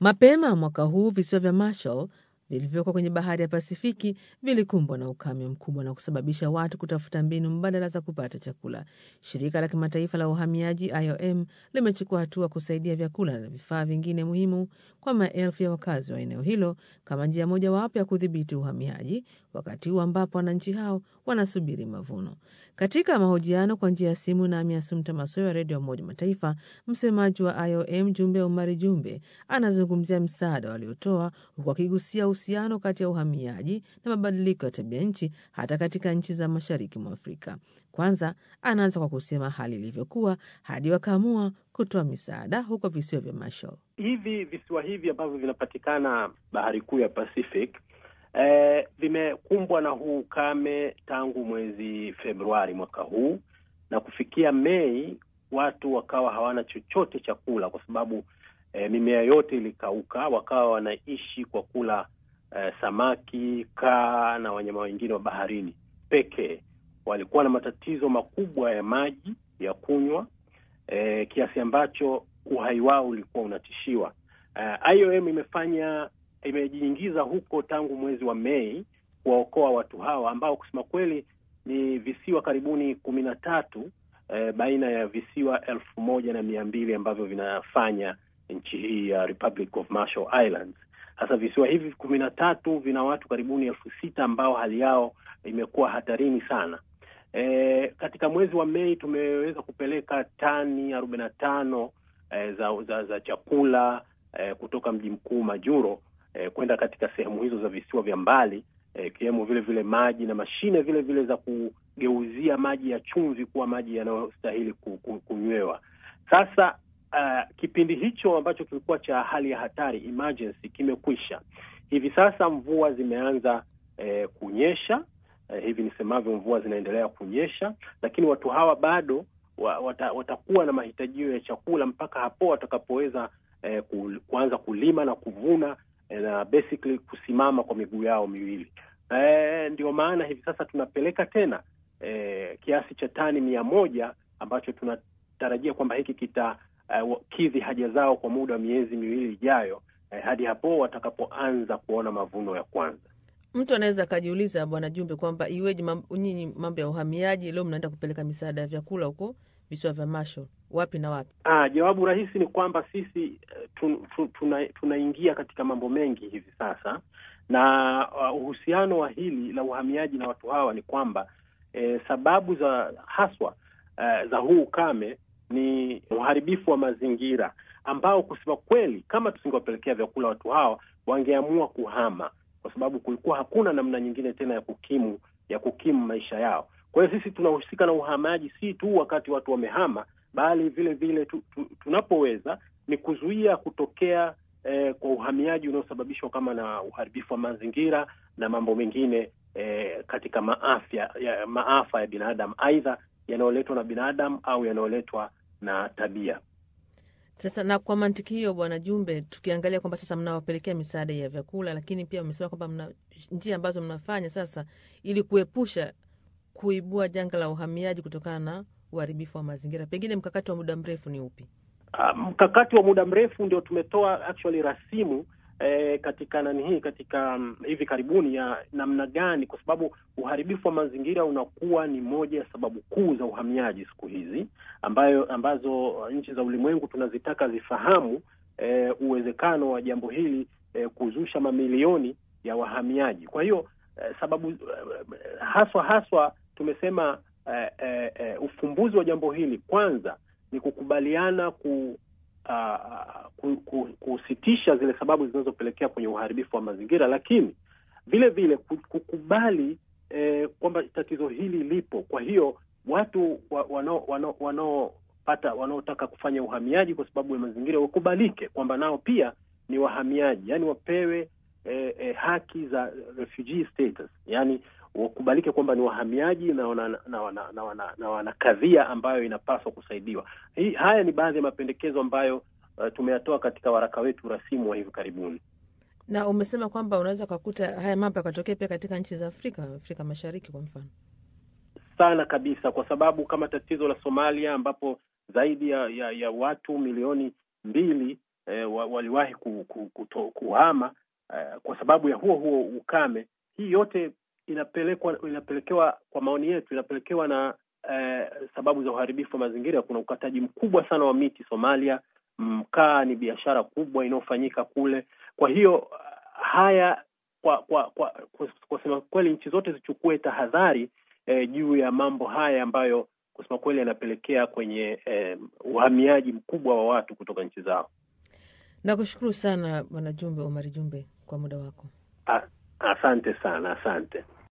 Mapema mwaka huu visiwa vya Marshall vilivyoko kwenye bahari ya Pasifiki vilikumbwa na ukame mkubwa na kusababisha watu kutafuta mbinu mbadala za kupata chakula. Shirika la kimataifa la uhamiaji IOM limechukua hatua kusaidia vyakula na vifaa vingine muhimu kwa maelfu ya wakazi wa eneo hilo kama njia mojawapo ya kudhibiti uhamiaji, wakati huu ambapo wananchi hao wanasubiri mavuno. Katika mahojiano kwa njia ya simu na Assumpta Massoi wa redio ya Umoja Mataifa, msemaji wa IOM Jumbe Omari Jumbe anazungumzia msaada waliotoa huku akigusia uhusiano kati ya uhamiaji na mabadiliko ya tabia nchi hata katika nchi za mashariki mwa Afrika. Kwanza anaanza kwa kusema hali ilivyokuwa hadi wakaamua kutoa misaada huko visiwa vya Marshall. Hivi visiwa hivi ambavyo vinapatikana bahari kuu ya Pacific vimekumbwa na huu ukame tangu mwezi Februari mwaka huu, na kufikia Mei watu wakawa hawana chochote chakula kwa sababu mimea yote ilikauka. Wakawa wanaishi kwa kula samaki, kaa na wanyama wengine wa baharini pekee. Walikuwa na matatizo makubwa ya maji ya kunywa, kiasi ambacho uhai wao ulikuwa unatishiwa. IOM imejiingiza huko tangu mwezi wa Mei kuwaokoa watu hawa ambao kusema kweli ni visiwa karibuni 13 baina ya visiwa 1,200 ambavyo vinafanya nchi hii ya Republic of Marshall Islands. Sasa visiwa hivi 13 vina watu karibuni 6,000 ambao hali yao imekuwa hatarini sana. Katika mwezi wa Mei tumeweza kupeleka tani 45 za chakula kutoka mji mkuu Majuro kwenda katika sehemu hizo za visiwa vya mbali, ikiwemo vile vile maji na mashine vile vile za kugeuzia maji ya chumvi kuwa maji yanayostahili kunywewa. Sasa kipindi hicho ambacho kilikuwa cha hali ya hatari, emergency, kimekwisha. Hivi sasa mvua zimeanza kunyesha. Hivi nisemavyo mvua zinaendelea kunyesha, lakini watu hawa bado watakuwa na mahitajio ya chakula mpaka hapo watakapoweza kuanza kulima na kuvuna na basically kusimama kwa miguu yao miwili. Ndio maana hivi sasa tunapeleka tena kiasi cha tani 100 ambacho tunatarajia kwamba hiki kitakidhi haja zao kwa muda wa miezi miwili ijayo, hadi hapo watakapoanza kuona mavuno ya kwanza. Mtu anaweza akajiuliza, Bwana Jumbe, kwamba iweje nyinyi mambo ya uhamiaji leo mnaenda kupeleka misaada ya vyakula huko visiwa vya Marshall, wapi na wapi? Jawabu rahisi ni kwamba sisi tunaingia katika mambo mengi hivi sasa, na uhusiano wa hili la uhamiaji na watu hawa ni kwamba sababu za haswa za huu ukame ni uharibifu wa mazingira ambao kusema kweli kama tusingewapelekea vyakula watu hawa wangeamua kuhama, kwa sababu kulikuwa hakuna namna nyingine tena ya kukimu maisha yao. Kwa hiyo sisi tunahusika na uhamaji si tu wakati watu wamehama, bali vile vile tunapoweza ni kuzuia kutokea kwa uhamiaji unaosababishwa kama na uharibifu wa mazingira na mambo mengine katika maafa ya binadamu, aidha yanayoletwa na binadamu au yanayoletwa na tabia. Sasa na kwa mantiki hiyo, Bwana Jumbe, tukiangalia kwamba sasa mnawapelekea misaada ya vyakula, lakini pia umesema kwamba mna njia ambazo mnafanya sasa ili kuepusha kuibua janga la uhamiaji kutokana na uharibifu wa mazingira, pengine mkakati wa muda mrefu ni upi? Mkakati wa muda mrefu ndio tumetoa actually rasimu katika hivi karibuni ya namna gani, kwa sababu uharibifu wa mazingira unakuwa ni moja ya sababu kuu za uhamiaji siku hizi, ambazo nchi za ulimwengu tunazitaka zifahamu uwezekano wa jambo hili kuzusha mamilioni ya wahamiaji. Kwa hiyo sababu haswa tumesema ufumbuzi wa jambo hili kwanza ni kukubaliana kusitisha zile sababu zinazopelekea kwenye uharibifu wa mazingira, lakini vile vile kukubali kwamba tatizo hili lipo. Kwa hiyo watu wanaotaka kufanya uhamiaji kwa sababu ya mazingira wakubalike kwamba nao pia ni wahamiaji, yani wapewe haki za refugee status, yani wakubalike kwamba ni wahamiaji na wana kadhia ambayo inapaswa kusaidiwa. Haya ni baadhi ya mapendekezo ambayo tumeyatoa katika waraka wetu rasimu wa hivi karibuni. Na umesema kwamba unaweza kukuta haya mambo yakatokea pia katika nchi za Afrika Mashariki kwa mfano. Sana kabisa, kwa sababu kama tatizo la Somalia ambapo zaidi ya watu milioni 2 waliwahi kuhama kwa sababu ya huo ukame. Hii yote inapelekewa, kwa maoni yetu, inapelekewa na sababu za uharibifu wa mazingira. Kuna ukataji mkubwa sana wa miti Somalia. Mkaa ni biashara kubwa inayofanyika kule. Kwa hiyo haya, kwa sema kweli, nchi zote zichukue tahadhari juu ya mambo haya ambayo kusema kweli yanapelekea kwenye uhamiaji mkubwa wa watu kutoka nchi zao. Nakushukuru sana Bwana Jumbe, Omar Jumbe, kwa muda wako. Asante sana, asante.